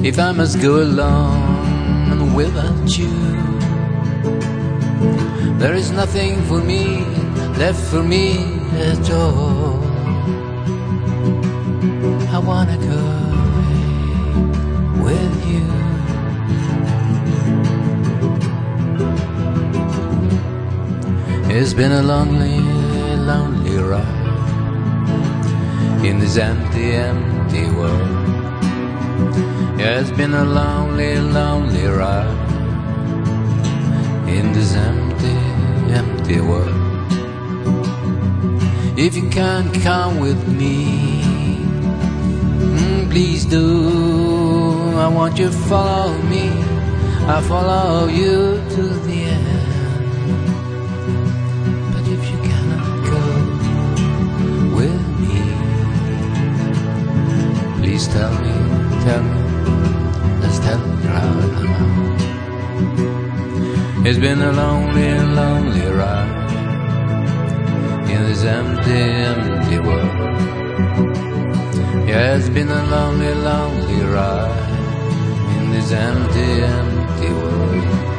if I must go alone without you. There is nothing for me, left for me at all. I wanna go with you. It's been a lonely, lonely ride in this empty, empty world. Yeah, it's been a lonely, lonely ride in this empty, empty world. If you can't come with me, please do. I want you to follow me. I follow you to the end. But if you cannot go with me, please tell me, just tell me right now. It's been a lonely, lonely ride in this empty, empty world. Yeah, it's been a lonely, lonely ride in this empty, empty world.